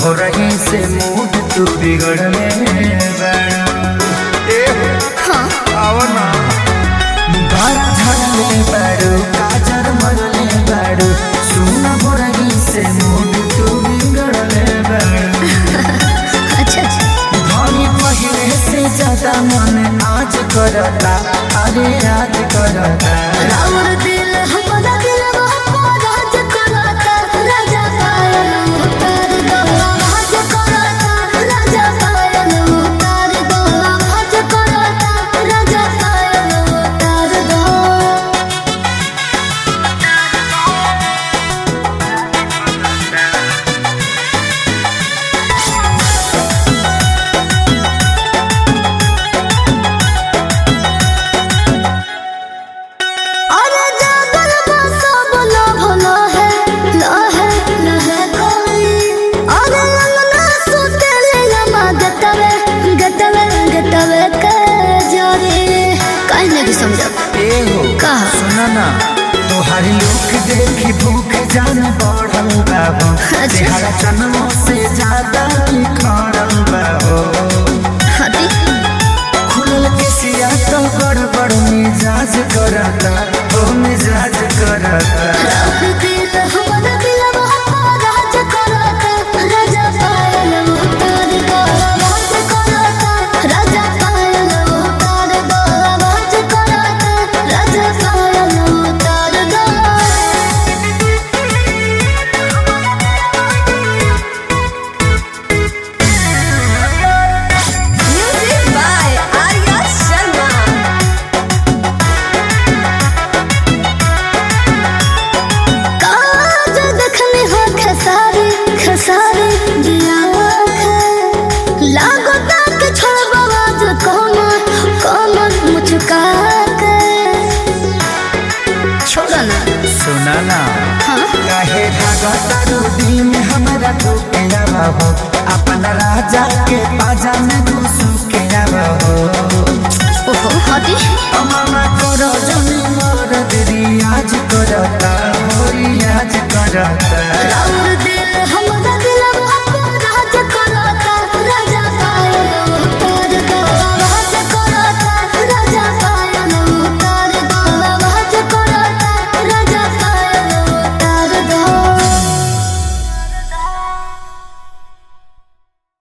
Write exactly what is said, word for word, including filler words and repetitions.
हो रही से मूड तू बिगड़ले आवना बारा झड़ले बाड़ू काजर मरले बाड़ू सुन हो रही से मूड तू बिगड़ले बाड़ू अच्छा धनी पहले से ज्यादा मन आज करता अरे आज करता राउर दिल हमारा दिल राज करता राजा पायल उतार दो राज करता राजा पायल उतार दो राज करता राजा पायल उतार दो अरे जागल बसा बोला भला है लहे लहे कोई अरे ललना सुते ले लमा गतवे गतवे गतवे के जारे काहे नहीं समझ ए हो कहा सुना ना तोहारी लोग देखी भूख जान बढ़ल बाबू अच्छा। तेरा जन्मों से ज्यादा निखरल बाबू हटी खुलल के सिया तो गड़बड़ मिजाज करता ओ मिजाज करता राउर दिल हमारा दिल राज करता राजा पायल उतार दो राज करता राजा पायल उतार दो राज करता राजा पायल उतार दो Music by Arya Sharma. काज देखने हो खसारी खसारी जिया लागो ताक छोड़बा आज कमर कमर मुचका के छोड़ा ना सुना ना हाँ काहे भागता रो दिल में हमारा ठोकेला बाबू